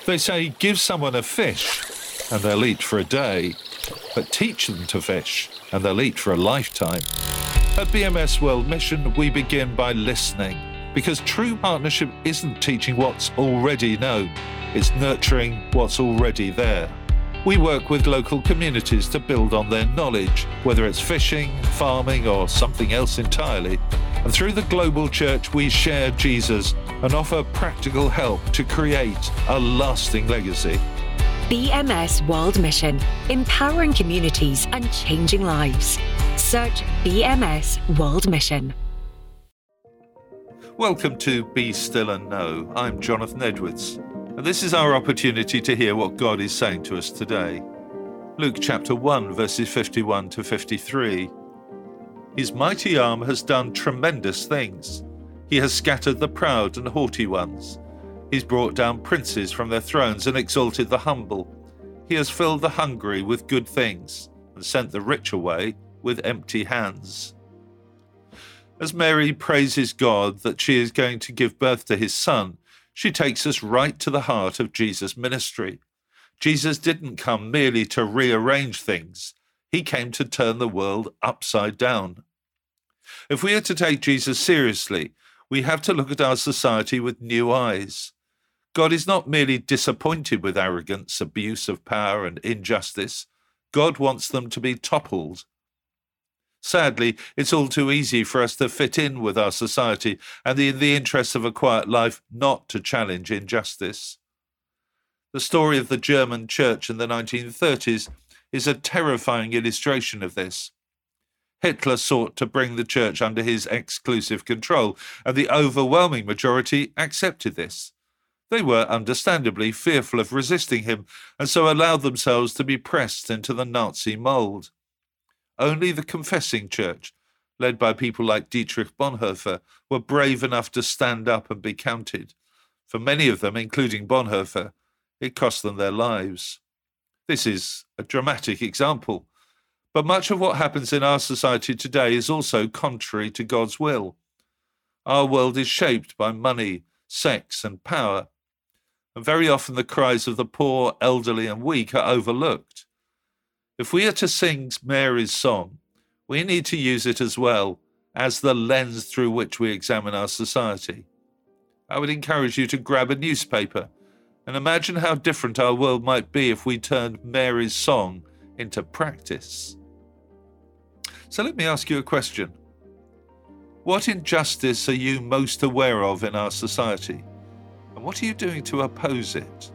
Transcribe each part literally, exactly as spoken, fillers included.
They say give someone a fish and they'll eat for a day, but teach them to fish and they'll eat for a lifetime. At B M S World Mission, we begin by listening, because true partnership isn't teaching what's already known, it's nurturing what's already there. We work with local communities to build on their knowledge, whether it's fishing, farming, or something else entirely. And through the global church, we share Jesus and offer practical help to create a lasting legacy. B M S World Mission, empowering communities and changing lives. Search B M S World Mission. Welcome to Be Still and Know. I'm Jonathan Edwards, and this is our opportunity to hear what God is saying to us today. Luke chapter one, verses fifty-one to fifty-three. His mighty arm has done tremendous things. He has scattered the proud and haughty ones. He's brought down princes from their thrones and exalted the humble. He has filled the hungry with good things and sent the rich away with empty hands. As Mary praises God that she is going to give birth to his son, she takes us right to the heart of Jesus' ministry. Jesus didn't come merely to rearrange things. He came to turn the world upside down. If we are to take Jesus seriously, we have to look at our society with new eyes. God is not merely disappointed with arrogance, abuse of power, and injustice. God wants them to be toppled. Sadly, it's all too easy for us to fit in with our society and, in the interests of a quiet life, not to challenge injustice. The story of the German church in the nineteen thirties is a terrifying illustration of this. Hitler sought to bring the church under his exclusive control, and the overwhelming majority accepted this. They were understandably fearful of resisting him, and so allowed themselves to be pressed into the Nazi mould. Only the confessing church, led by people like Dietrich Bonhoeffer, were brave enough to stand up and be counted. For many of them, including Bonhoeffer, it cost them their lives. This is a dramatic example, but much of what happens in our society today is also contrary to God's will. Our world is shaped by money, sex, and power, and very often the cries of the poor, elderly, and weak are overlooked. If we are to sing Mary's song, we need to use it as well as the lens through which we examine our society. I would encourage you to grab a newspaper and imagine how different our world might be if we turned Mary's song into practice. So let me ask you a question. What injustice are you most aware of in our society? And what are you doing to oppose it?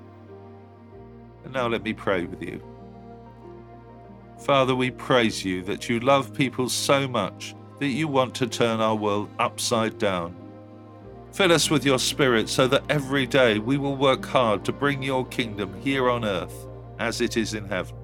And now let me pray with you. Father, we praise you that you love people so much that you want to turn our world upside down. Fill us with your Spirit so that every day we will work hard to bring your kingdom here on earth as it is in heaven.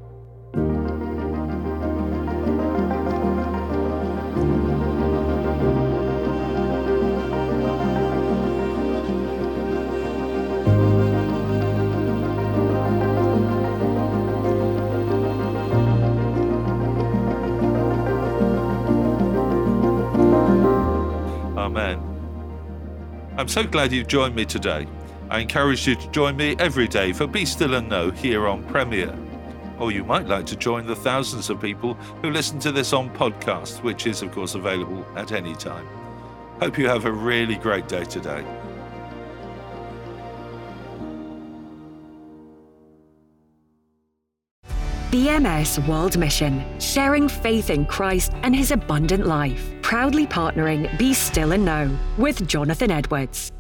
Amen. I'm so glad you've joined me today. I encourage you to join me every day for Be Still and Know here on Premier. Or you might like to join the thousands of people who listen to this on podcast, which is of course available at any time. Hope you have a really great day today. B M S World Mission, sharing faith in Christ and his abundant life. Proudly partnering Be Still and Know with Jonathan Edwards.